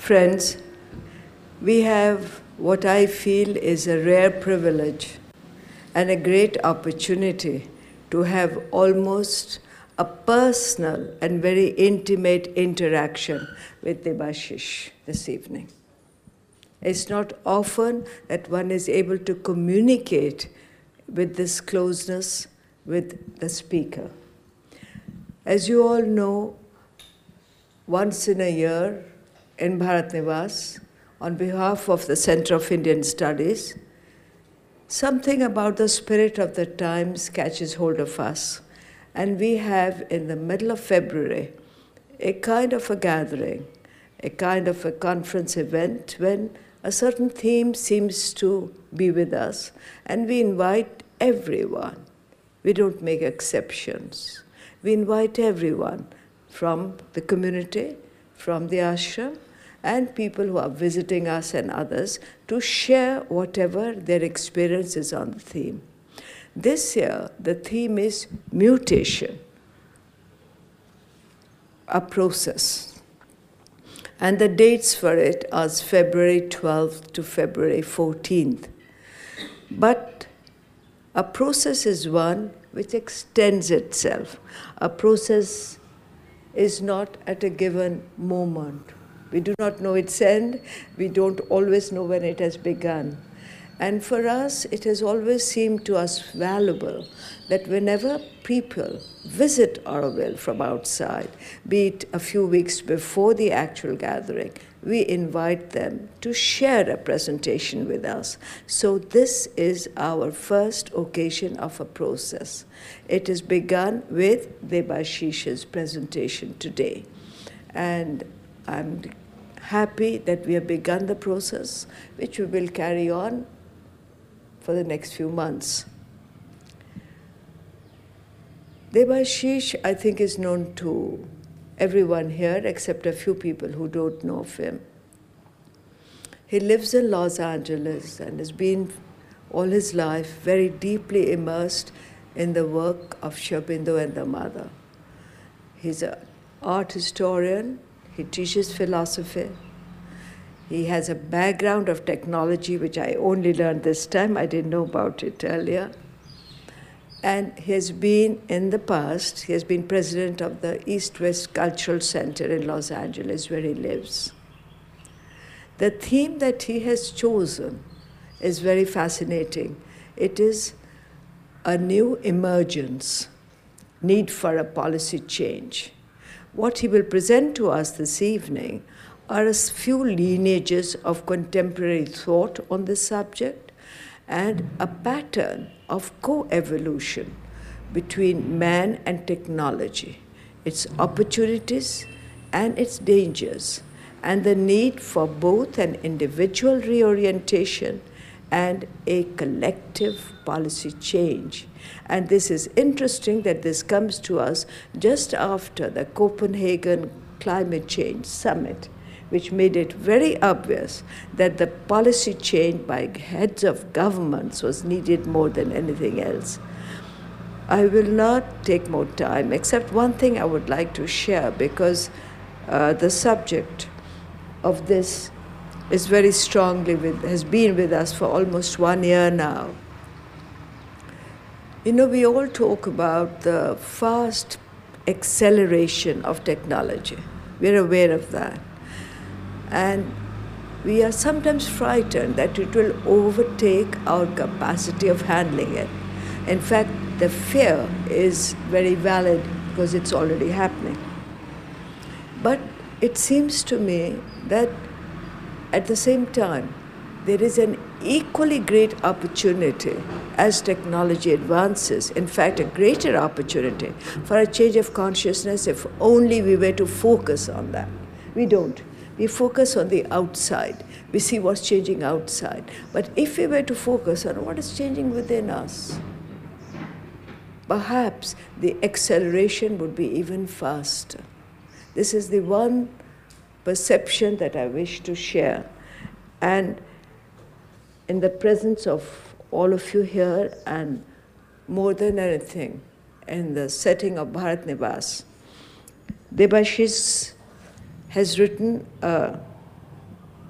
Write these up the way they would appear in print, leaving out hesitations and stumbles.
Friends, we have what I feel is a rare privilege and a great opportunity to have almost a personal and very intimate interaction with Debashish this evening. It's not often that one is able to communicate with this closeness with the speaker. As you all know, once in a year in Bharat Nivas, on behalf of the Center of Indian Studies, something about the spirit of the times catches hold of us. And we have, in the middle of February, a kind of a gathering, a kind of a conference event when a certain theme seems to be with us. And we invite everyone. We don't make exceptions. We invite everyone from the community, from the ashram, and people who are visiting us and others to share whatever their experience is on the theme. This year, the theme is mutation, a process. And the dates for it are February 12th to February 14th. But a process is one which extends itself. A process is not at a given moment. We do not know its end. We don't always know when it has begun. And for us, it has always seemed to us valuable that whenever people visit Auroville from outside, be it a few weeks before the actual gathering, we invite them to share a presentation with us. So this is our first occasion of a process. It is begun with Debashish's presentation today. And I'm happy that we have begun the process, which we will carry on for the next few months. Debashish, I think, is known to everyone here except a few people who don't know of him. He lives in Los Angeles and has been all his life very deeply immersed in the work of Sri Aurobindo and the Mother. He's an art historian. He teaches philosophy. He has a background of technology, which I only learned this time. I didn't know about it earlier. And he has been, in the past, he has been president of the East-West Cultural Center in Los Angeles, where he lives. The theme that he has chosen is very fascinating. It is a new emergence, need for a policy change. What he will present to us this evening are a few lineages of contemporary thought on this subject and a pattern of co-evolution between man and technology, its opportunities and its dangers, and the need for both an individual reorientation and a collective policy change. And this is interesting that this comes to us just after the Copenhagen Climate Change Summit, which made it very obvious that the policy change by heads of governments was needed more than anything else. I will not take more time, except one thing I would like to share, because the subject of this is very strongly has been with us for almost 1 year now. You know, we all talk about the fast acceleration of technology. We're aware of that. And we are sometimes frightened that it will overtake our capacity of handling it. In fact, the fear is very valid because it's already happening. But it seems to me that at the same time, there is an equally great opportunity as technology advances, in fact, a greater opportunity for a change of consciousness if only we were to focus on that. We don't. We focus on the outside. We see what's changing outside. But if we were to focus on what is changing within us, perhaps the acceleration would be even faster. This is the one perception that I wish to share. And in the presence of all of you here, and more than anything, in the setting of Bharat Nivas, Debashish has written a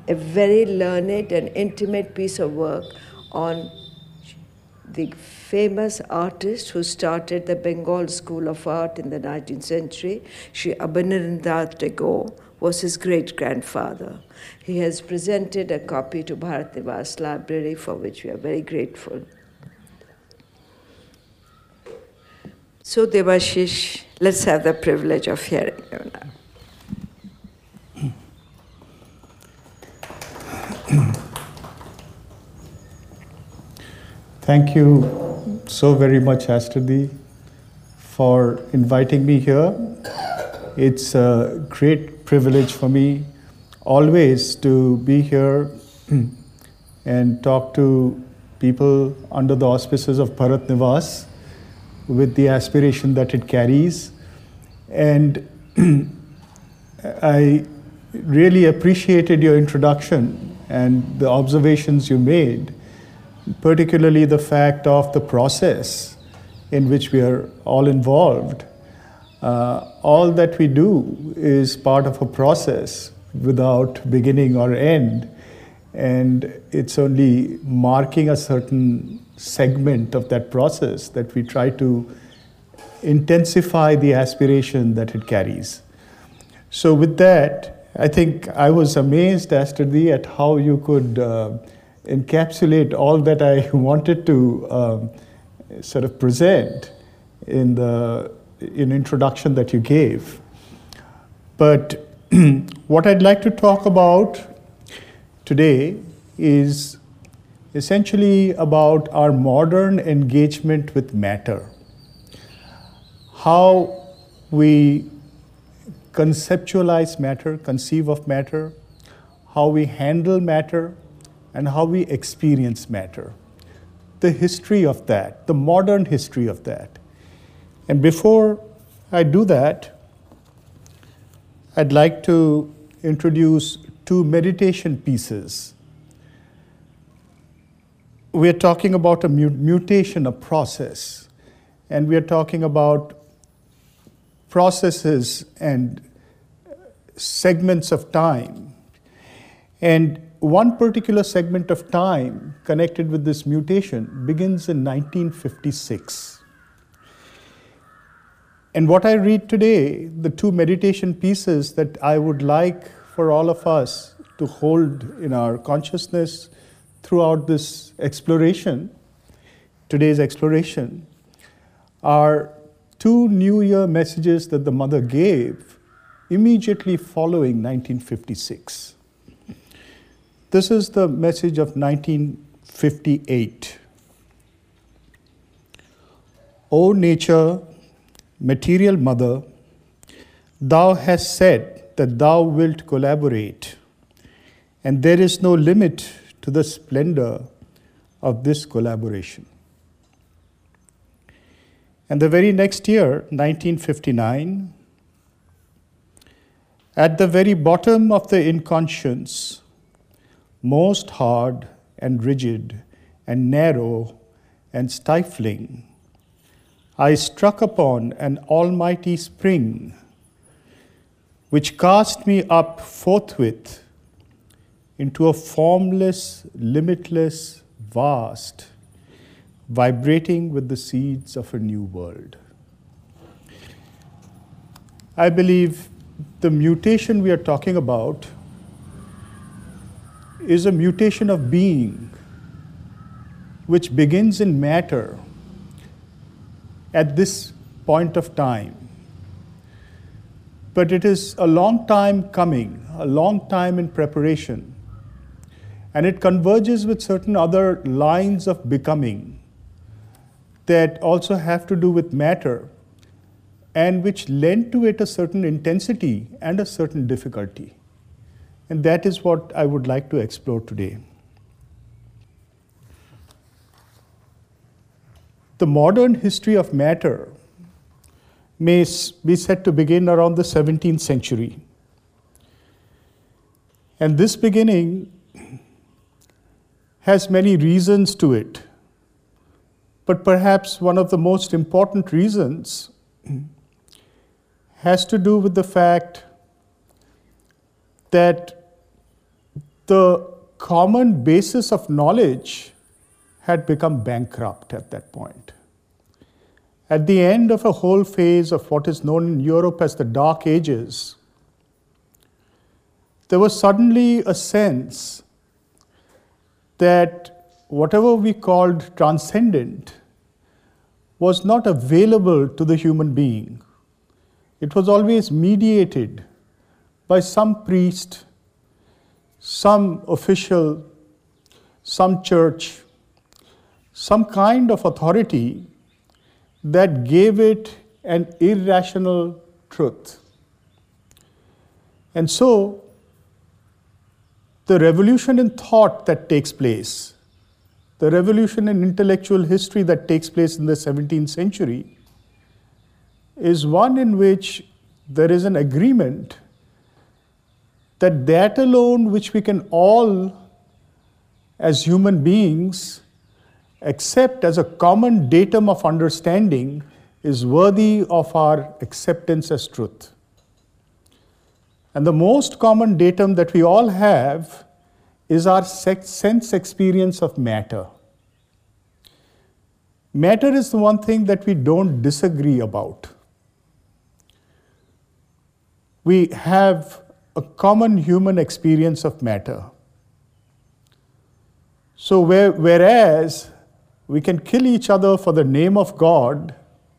a very learned and intimate piece of work on the famous artist who started the Bengal School of Art in the 19th century, Sri Abanindranath Tagore, was his great-grandfather. He has presented a copy to Bharat Nivas Library, for which we are very grateful. So Debashish, let's have the privilege of hearing you now. Thank you so very much, Astradi, for inviting me here. It's a great privilege for me always to be here and talk to people under the auspices of Bharat Nivas with the aspiration that it carries. And I really appreciated your introduction and the observations you made, particularly the fact of the process in which we are all involved. All that we do is part of a process without beginning or end, and it's only marking a certain segment of that process that we try to intensify the aspiration that it carries. So with that, I think I was amazed, Astradi, at how you could encapsulate all that I wanted to sort of present in the introduction that you gave. But what I'd like to talk about today is essentially about our modern engagement with matter. How we conceptualize matter, conceive of matter, how we handle matter, and how we experience matter. The history of that, the modern history of that. And before I do that, I'd like to introduce two meditation pieces. We're talking about a mutation, a process, and we're talking about processes and segments of time. And one particular segment of time connected with this mutation begins in 1956. And what I read today, the two meditation pieces that I would like for all of us to hold in our consciousness throughout this exploration, today's exploration, are two New Year messages that the Mother gave immediately following 1956. This is the message of 1958. O nature, material mother, thou hast said that thou wilt collaborate, and there is no limit to the splendor of this collaboration. And the very next year, 1959, at the very bottom of the inconscience, most hard and rigid and narrow and stifling, I struck upon an almighty spring, which cast me up forthwith into a formless, limitless, vast, vibrating with the seeds of a new world. I believe the mutation we are talking about is a mutation of being, which begins in matter at this point of time. But it is a long time coming, a long time in preparation, and it converges with certain other lines of becoming that also have to do with matter and which lend to it a certain intensity and a certain difficulty. And that is what I would like to explore today. The modern history of matter may be said to begin around the 17th century. And this beginning has many reasons to it. But perhaps one of the most important reasons has to do with the fact that the common basis of knowledge had become bankrupt at that point. At the end of a whole phase of what is known in Europe as the Dark Ages, there was suddenly a sense that whatever we called transcendent was not available to the human being. It was always mediated by some priest, some official, some church, some kind of authority that gave it an irrational truth. And so, the revolution in thought that takes place, the revolution in intellectual history that takes place in the 17th century, is one in which there is an agreement that alone which we can all, as human beings, accept as a common datum of understanding is worthy of our acceptance as truth. And the most common datum that we all have is our sense experience of matter. Matter is the one thing that we don't disagree about. We have a common human experience of matter. So whereas we can kill each other for the name of God,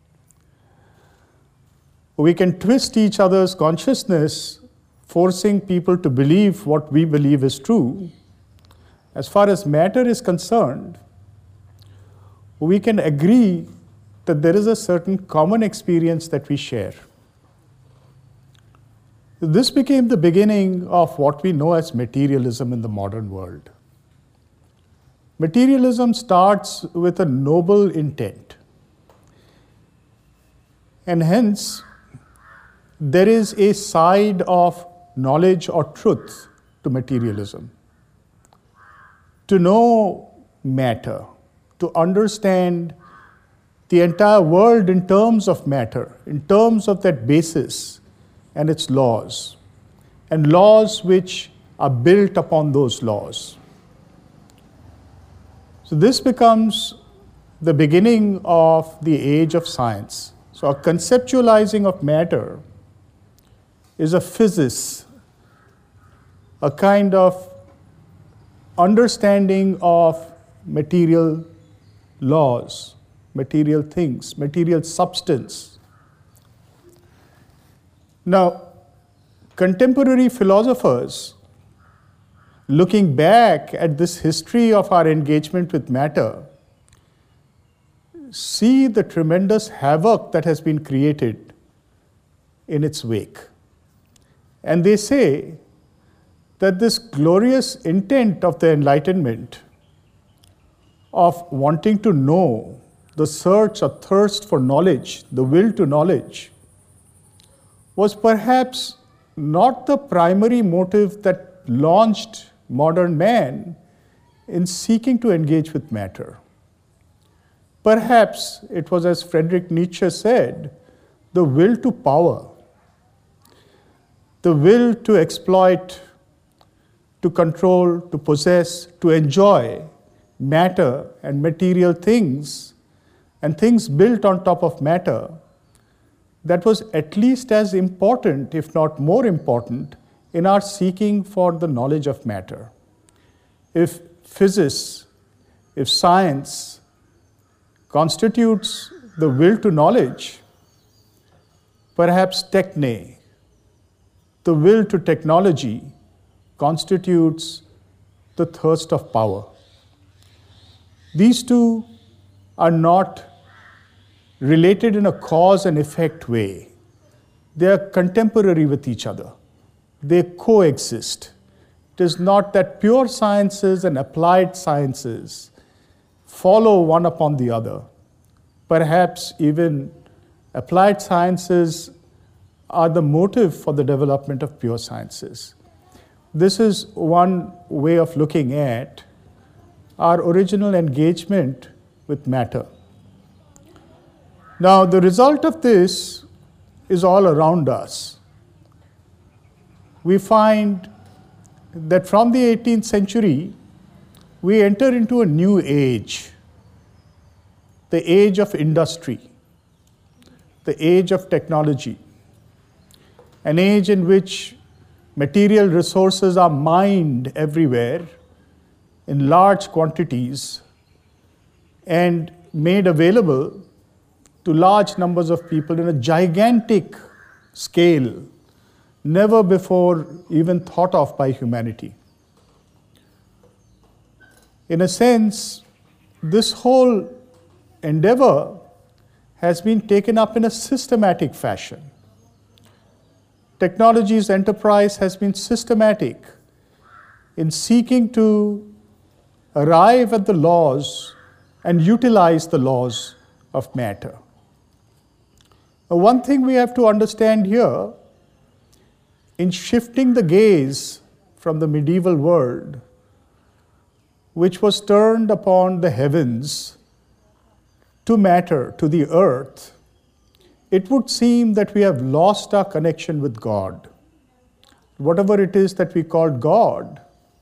we can twist each other's consciousness, forcing people to believe what we believe is true. As far as matter is concerned, we can agree that there is a certain common experience that we share. This became the beginning of what we know as materialism in the modern world. Materialism starts with a noble intent. And hence, there is a side of knowledge or truth to materialism. To know matter, to understand the entire world in terms of matter, in terms of that basis and its laws, and laws which are built upon those laws. So this becomes the beginning of the age of science. So a conceptualizing of matter is a physis, a kind of understanding of material laws, material things, material substance. Now, contemporary philosophers, looking back at this history of our engagement with matter, see the tremendous havoc that has been created in its wake. And they say that this glorious intent of the Enlightenment, of wanting to know, the search or thirst for knowledge, the will to knowledge, was perhaps not the primary motive that launched modern man in seeking to engage with matter. Perhaps it was, as Friedrich Nietzsche said, the will to power, the will to exploit, to control, to possess, to enjoy matter and material things, and things built on top of matter, that was at least as important, if not more important, in our seeking for the knowledge of matter. If physics, if science constitutes the will to knowledge, perhaps techne, the will to technology, constitutes the thirst of power. These two are not related in a cause and effect way. They are contemporary with each other. They coexist. It is not that pure sciences and applied sciences follow one upon the other. Perhaps even applied sciences are the motive for the development of pure sciences. This is one way of looking at our original engagement with matter. Now, the result of this is all around us. We find that from the 18th century, we enter into a new age, the age of industry, the age of technology, an age in which material resources are mined everywhere in large quantities and made available to large numbers of people in a gigantic scale, never before even thought of by humanity. In a sense, this whole endeavor has been taken up in a systematic fashion. Technology's enterprise has been systematic in seeking to arrive at the laws and utilize the laws of matter. Now, one thing we have to understand here, in shifting the gaze from the medieval world, which was turned upon the heavens, to matter, to the earth, it would seem that we have lost our connection with God. Whatever it is that we called God,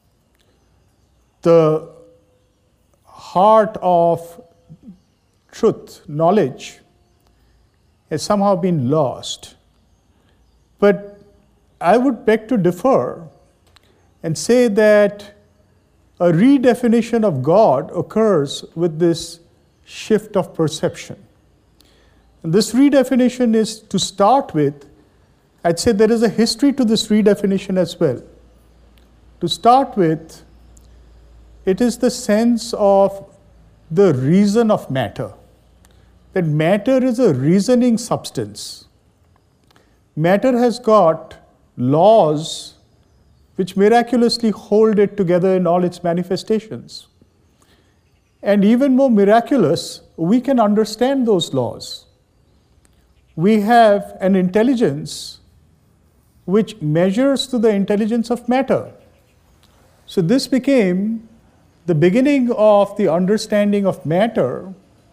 the heart of truth, knowledge, has somehow been lost. But I would beg to differ and say that a redefinition of God occurs with this shift of perception. And this redefinition is, to start with, I'd say there is a history to this redefinition as well. To start with, it is the sense of the reason of matter, that matter is a reasoning substance. Matter has got laws which miraculously hold it together in all its manifestations. And even more miraculous, we can understand those laws. We have an intelligence which measures to the intelligence of matter. So this became the beginning of the understanding of matter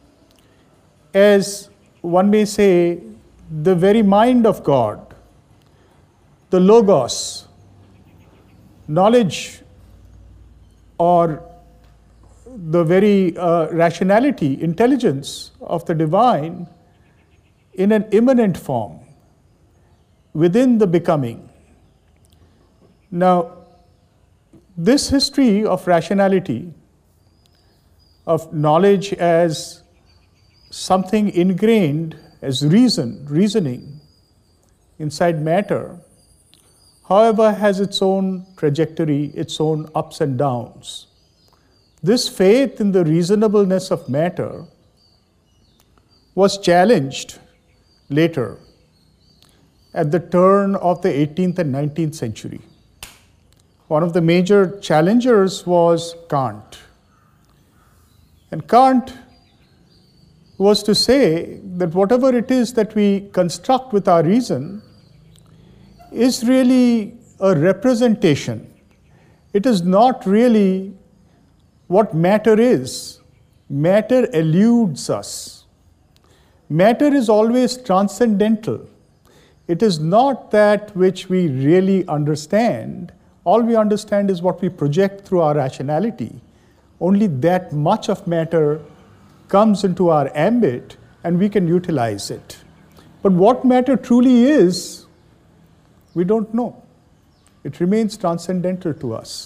as, one may say, the very mind of God, the logos, knowledge, or the very rationality, intelligence of the divine in an immanent form within the becoming. Now, this history of rationality, of knowledge as something ingrained as reasoning inside matter, however, has its own trajectory, its own ups and downs. This faith in the reasonableness of matter was challenged later at the turn of the 18th and 19th century. One of the major challengers was Kant. And Kant was to say that whatever it is that we construct with our reason is really a representation. It is not really what matter is. Matter eludes us. Matter is always transcendental. It is not that which we really understand. All we understand is what we project through our rationality. Only that much of matter comes into our ambit and we can utilize it. But what matter truly is, we don't know. It remains transcendental to us.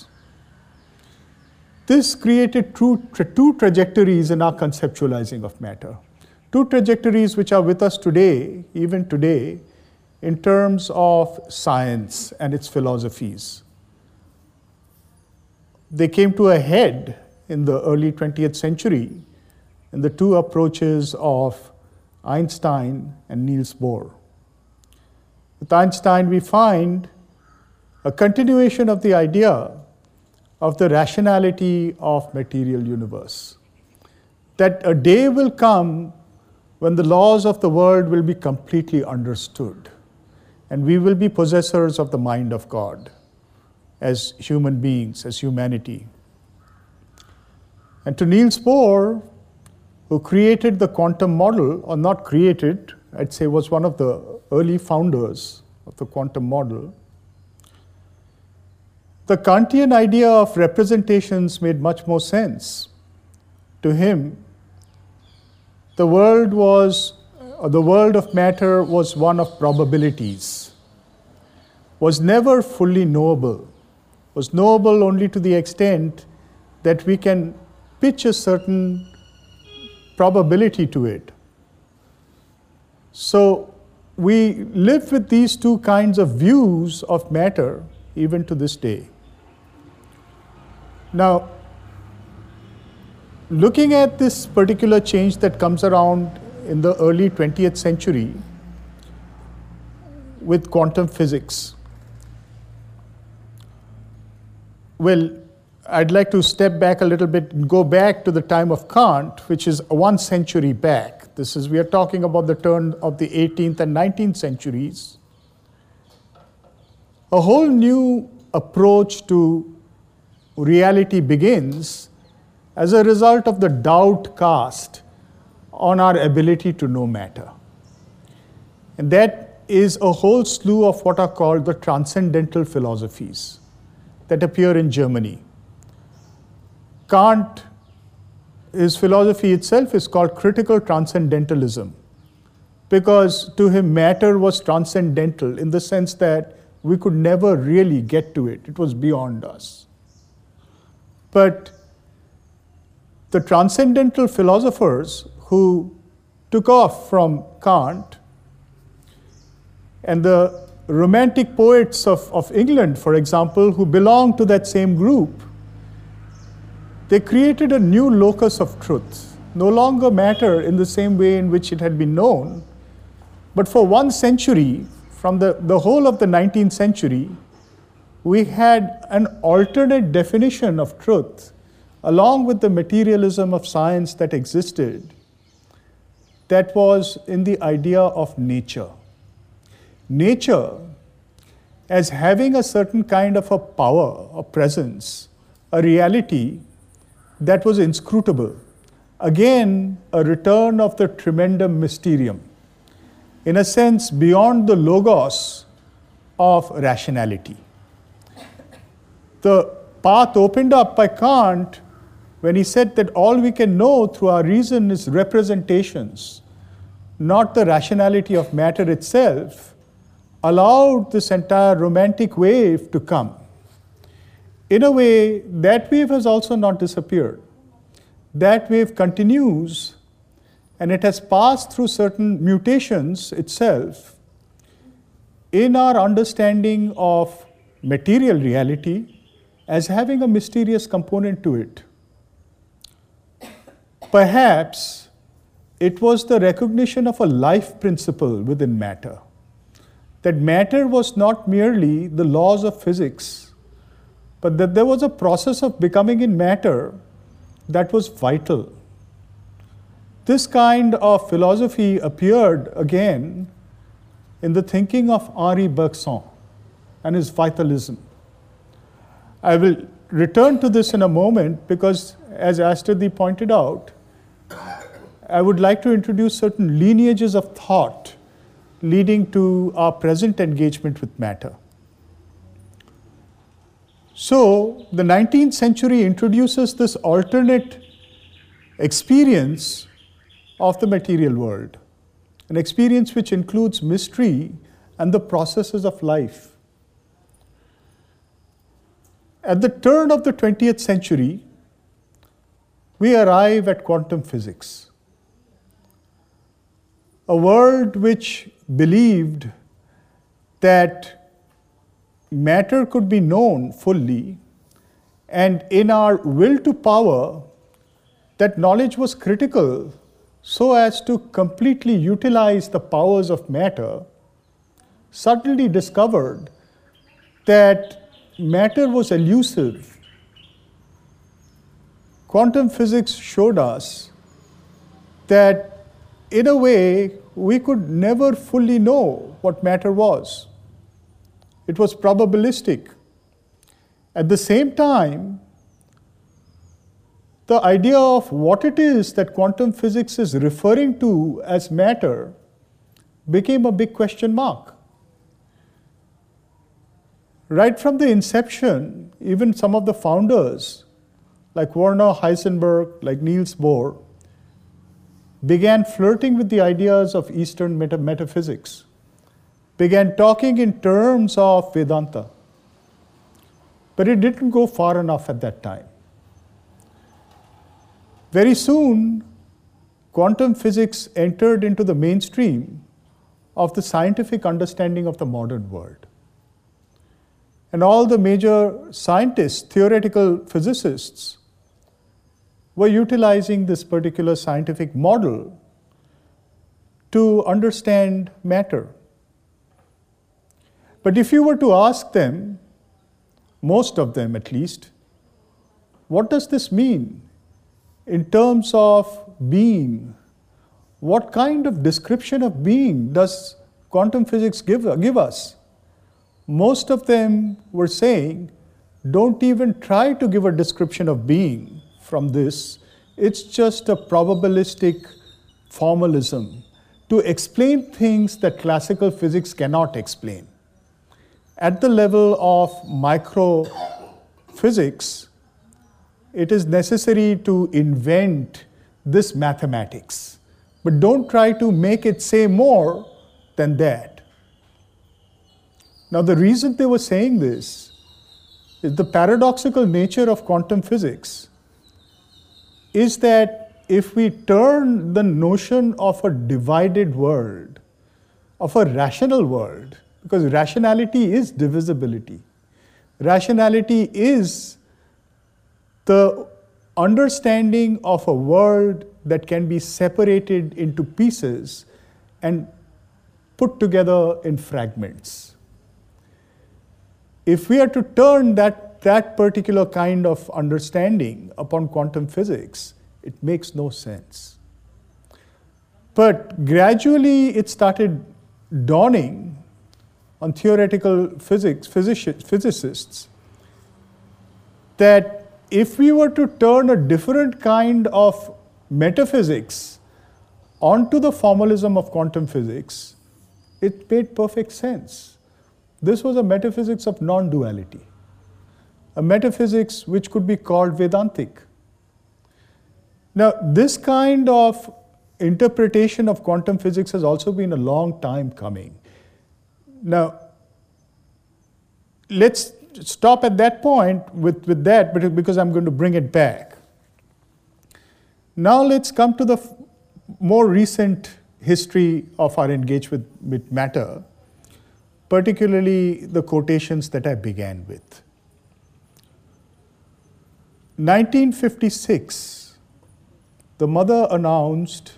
This created two trajectories in our conceptualizing of matter. Two trajectories which are with us today, even today, in terms of science and its philosophies. They came to a head in the early 20th century in the two approaches of Einstein and Niels Bohr. With Einstein, we find a continuation of the idea of the rationality of material universe. That a day will come when the laws of the world will be completely understood, and we will be possessors of the mind of God as human beings, as humanity. And to Niels Bohr, who created the quantum model, or not created, I'd say was one of the early founders of the quantum model, the Kantian idea of representations made much more sense. To him, the world of matter was one of probabilities, was never fully knowable, was knowable only to the extent that we can pitch a certain probability to it. So we live with these two kinds of views of matter even to this day. Now, looking at this particular change that comes around in the early 20th century with quantum physics, well, I'd like to step back a little bit and go back to the time of Kant, which is 1 century back. We are talking about the turn of the 18th and 19th centuries. A whole new approach to reality begins as a result of the doubt cast on our ability to know matter. And that is a whole slew of what are called the transcendental philosophies that appear in Germany. Kant, his philosophy itself is called critical transcendentalism, because to him matter was transcendental in the sense that we could never really get to it. It was beyond us. But the transcendental philosophers who took off from Kant, and the Romantic poets of England, for example, who belonged to that same group, they created a new locus of truth, no longer matter in the same way in which it had been known, but for 1 century, from the whole of the 19th century, we had an alternate definition of truth, along with the materialism of science that existed, that was in the idea of nature. Nature as having a certain kind of a power, a presence, a reality that was inscrutable. Again, a return of the tremendum mysterium, in a sense beyond the logos of rationality. The path opened up by Kant when he said that all we can know through our reason is representations, not the rationality of matter itself, allowed this entire romantic wave to come. In a way, that wave has also not disappeared. That wave continues, and it has passed through certain mutations itself in our understanding of material reality as having a mysterious component to it. Perhaps it was the recognition of a life principle within matter, that matter was not merely the laws of physics, but that there was a process of becoming in matter that was vital. This kind of philosophy appeared again in the thinking of Henri Bergson and his vitalism. I will return to this in a moment because, as Astrid pointed out, I would like to introduce certain lineages of thought leading to our present engagement with matter. So, the 19th century introduces this alternate experience of the material world, an experience which includes mystery and the processes of life. At the turn of the 20th century, we arrive at quantum physics, a world which believed that matter could be known fully, and in our will to power, that knowledge was critical so as to completely utilize the powers of matter, suddenly discovered that matter was elusive. Quantum physics showed us that, in a way, we could never fully know what matter was. It was probabilistic. At the same time, the idea of what it is that quantum physics is referring to as matter became a big question mark. Right from the inception, even some of the founders, like Werner Heisenberg, like Niels Bohr, began flirting with the ideas of Eastern metaphysics, began talking in terms of Vedanta. But it didn't go far enough at that time. Very soon, quantum physics entered into the mainstream of the scientific understanding of the modern world. And all the major scientists, theoretical physicists, were utilizing this particular scientific model to understand matter. But if you were to ask them, most of them at least, what does this mean in terms of being? What kind of description of being does quantum physics give us? Most of them were saying, don't even try to give a description of being from this. It's just a probabilistic formalism to explain things that classical physics cannot explain. At the level of microphysics, it is necessary to invent this mathematics. But don't try to make it say more than that. Now, the reason they were saying this is the paradoxical nature of quantum physics is that if we turn the notion of a divided world, of a rational world, because rationality is divisibility. Rationality is the understanding of a world that can be separated into pieces and put together in fragments. If we are to turn that particular kind of understanding upon quantum physics, it makes no sense. But gradually it started dawning on theoretical physicists that if we were to turn a different kind of metaphysics onto the formalism of quantum physics, it made perfect sense. This was a metaphysics of non-duality, a metaphysics which could be called Vedantic. Now, this kind of interpretation of quantum physics has also been a long time coming. Now, let's stop at that point with that, because I'm going to bring it back. Now let's come to the more recent history of our engagement with matter, particularly the quotations that I began with. 1956, the mother announced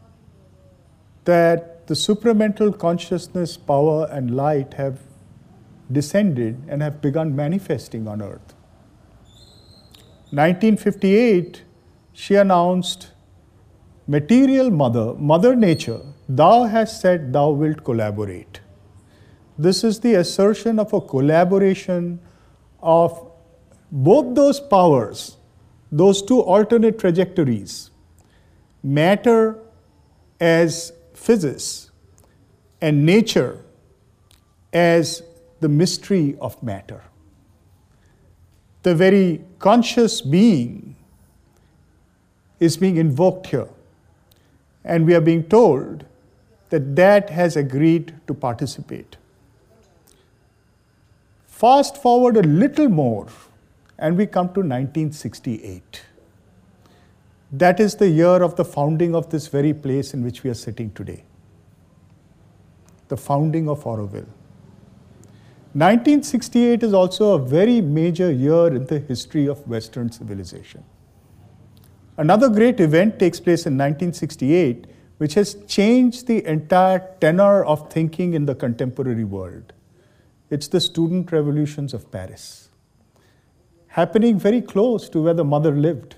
that the supramental consciousness, power, and light have descended and have begun manifesting on earth. 1958, she announced, material mother, Mother Nature, thou hast said thou wilt collaborate. This is the assertion of a collaboration of both those powers, those two alternate trajectories, matter as physis and nature as the mystery of matter. The very conscious being is being invoked here. And we are being told that that has agreed to participate. Fast forward a little more, and we come to 1968. That is the year of the founding of this very place in which we are sitting today. The founding of Auroville. 1968 is also a very major year in the history of Western civilization. Another great event takes place in 1968, which has changed the entire tenor of thinking in the contemporary world. It's the student revolutions of Paris, happening very close to where the mother lived.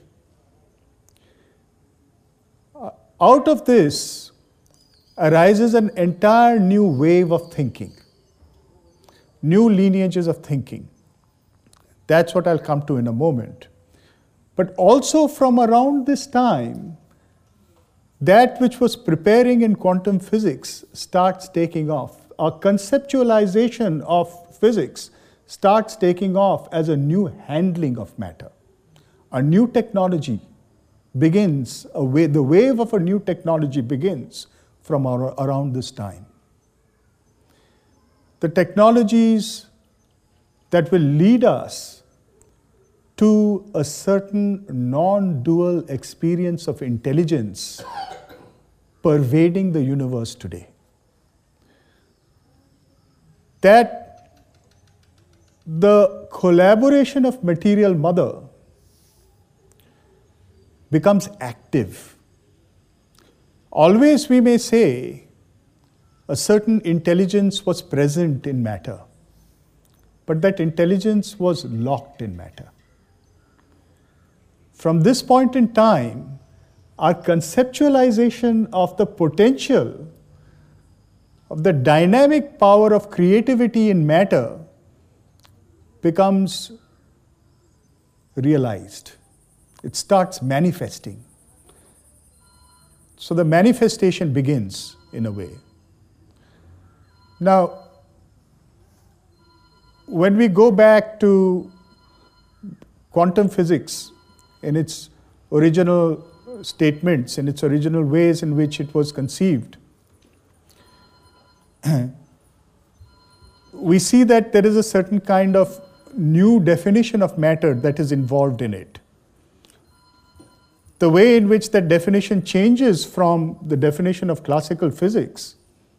Out of this arises an entire new wave of thinking, new lineages of thinking. That's what I'll come to in a moment. But also from around this time, that which was preparing in quantum physics starts taking off. Our conceptualization of physics starts taking off as a new handling of matter. A new technology begins, the wave of a new technology begins from around this time. The technologies that will lead us to a certain non-dual experience of intelligence pervading the universe today. That the collaboration of material mother becomes active. Always we may say a certain intelligence was present in matter, but that intelligence was locked in matter. From this point in time, our conceptualization of the potential of the dynamic power of creativity in matter becomes realized. It starts manifesting. So the manifestation begins in a way. Now, when we go back to quantum physics in its original statements, in its original ways in which it was conceived, we see that there is a certain kind of new definition of matter that is involved in it. The way in which that definition changes from the definition of classical physics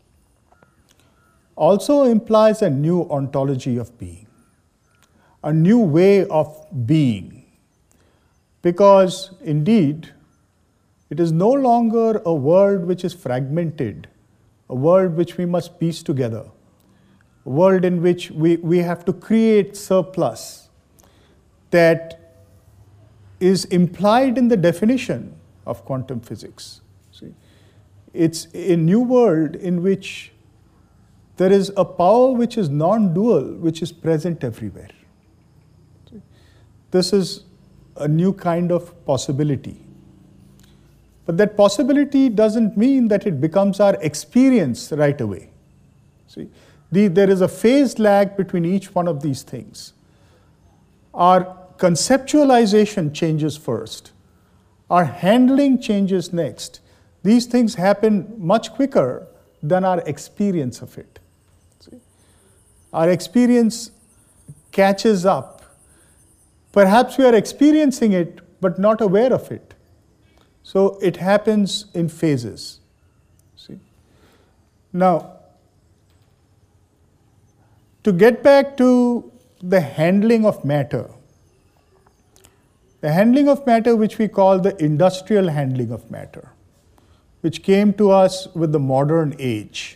also implies a new ontology of being, a new way of being, because indeed it is no longer a world which is fragmented, a world which we must piece together, a world in which we have to create surplus that is implied in the definition of quantum physics. See, it's a new world in which there is a power which is non-dual, which is present everywhere. See, this is a new kind of possibility. But that possibility doesn't mean that it becomes our experience right away. See, there is a phase lag between each one of these things. Our conceptualization changes first. Our handling changes next. These things happen much quicker than our experience of it. See? Our experience catches up. Perhaps we are experiencing it, but not aware of it. So it happens in phases. See? Now, to get back to the handling of matter, the handling of matter which we call the industrial handling of matter, which came to us with the modern age,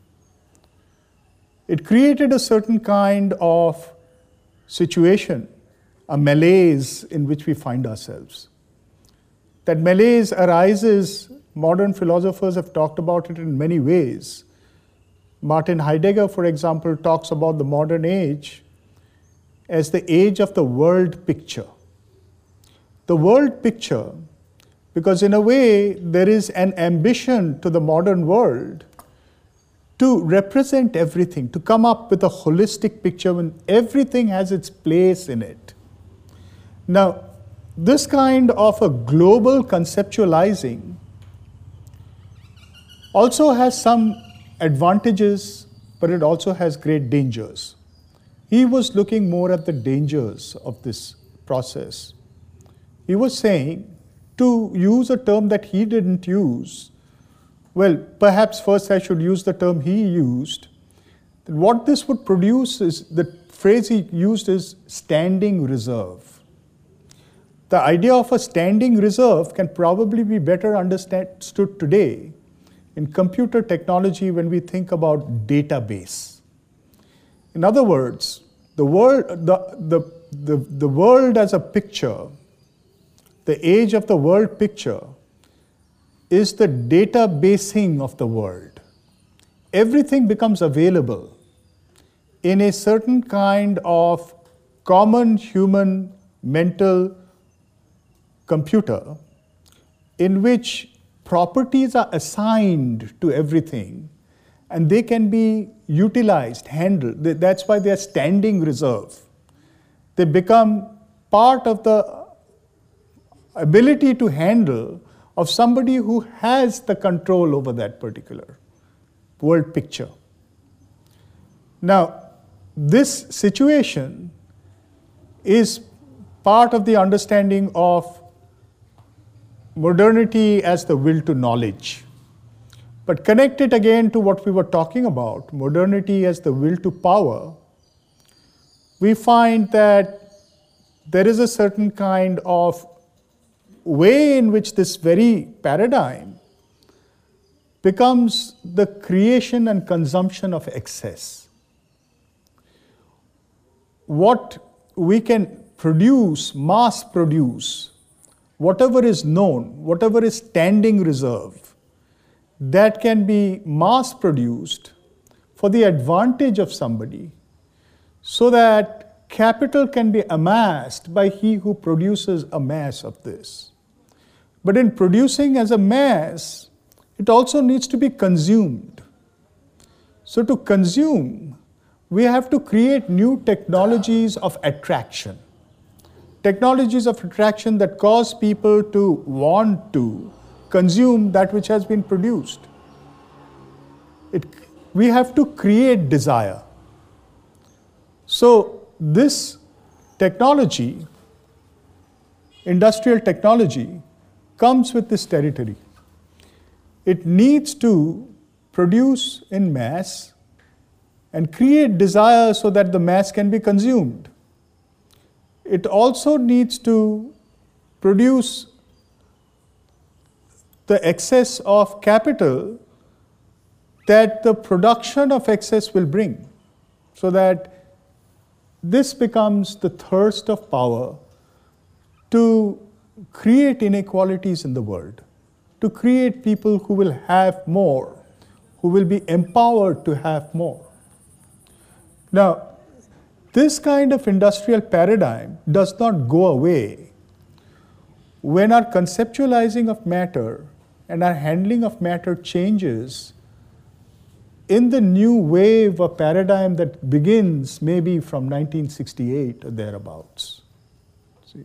it created a certain kind of situation, a malaise in which we find ourselves. That malaise arises, modern philosophers have talked about it in many ways. Martin Heidegger, for example, talks about the modern age as the age of the world picture. The world picture, because in a way there is an ambition to the modern world to represent everything, to come up with a holistic picture when everything has its place in it. Now, this kind of a global conceptualizing also has some advantages, but it also has great dangers. He was looking more at the dangers of this process. He was saying, to use a term that he didn't use, well, perhaps first I should use the term he used. What this would produce is, the phrase he used is standing reserve. The idea of a standing reserve can probably be better understood today in computer technology when we think about database. In other words, the world as a picture, the age of the world picture, is the databasing of the world. Everything becomes available in a certain kind of common human mental computer in which properties are assigned to everything, and they can be utilized, handled. That's why they are standing reserve. They become part of the ability to handle of somebody who has the control over that particular world picture. Now, this situation is part of the understanding of modernity as the will to knowledge. But connect it again to what we were talking about, modernity as the will to power, we find that there is a certain kind of way in which this very paradigm becomes the creation and consumption of excess. What we can produce, mass produce, whatever is known, whatever is standing reserve, that can be mass produced for the advantage of somebody so that capital can be amassed by he who produces a mass of this. But in producing as a mass, it also needs to be consumed. So to consume, we have to create new technologies of attraction. Technologies of attraction that cause people to want to consume that which has been produced. We have to create desire. So this technology, industrial technology, comes with this territory. It needs to produce in mass and create desire so that the mass can be consumed. It also needs to produce the excess of capital that the production of excess will bring, so that this becomes the thirst of power to create inequalities in the world, to create people who will have more, who will be empowered to have more. Now, this kind of industrial paradigm does not go away when our conceptualizing of matter and our handling of matter changes in the new wave of paradigm that begins maybe from 1968 or thereabouts. See?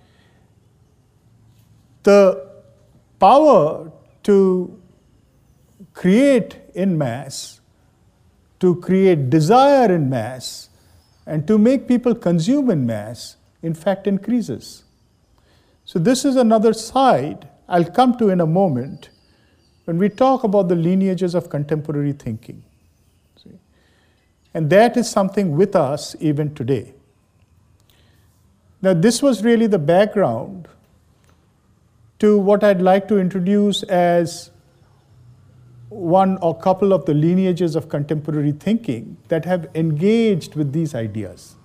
The power to create in mass, to create desire in mass, and to make people consume in mass, in fact, increases. So this is another side I'll come to in a moment when we talk about the lineages of contemporary thinking. See? And that is something with us even today. Now, this was really the background to what I'd like to introduce as one or couple of the lineages of contemporary thinking that have engaged with these ideas.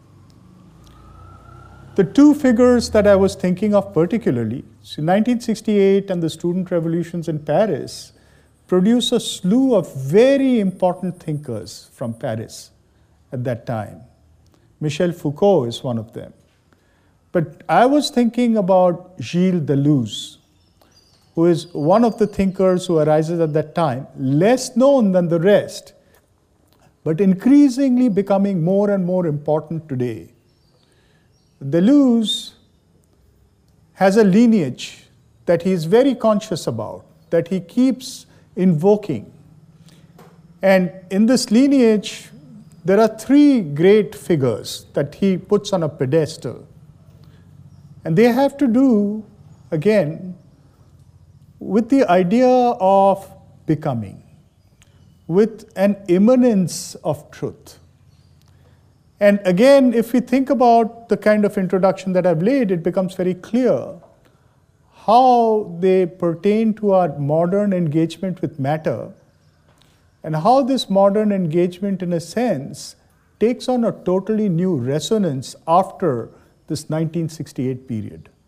The two figures that I was thinking of particularly, so 1968 and the student revolutions in Paris, produce a slew of very important thinkers from Paris at that time. Michel Foucault is one of them. But I was thinking about Gilles Deleuze, who is one of the thinkers who arises at that time, less known than the rest, but increasingly becoming more and more important today. Deleuze has a lineage that he is very conscious about, that he keeps invoking. And in this lineage, there are three great figures that he puts on a pedestal. And they have to do, again, with the idea of becoming, with an immanence of truth. And again, if we think about the kind of introduction that I've laid, it becomes very clear how they pertain to our modern engagement with matter, and how this modern engagement, in a sense, takes on a totally new resonance after this 1968 period.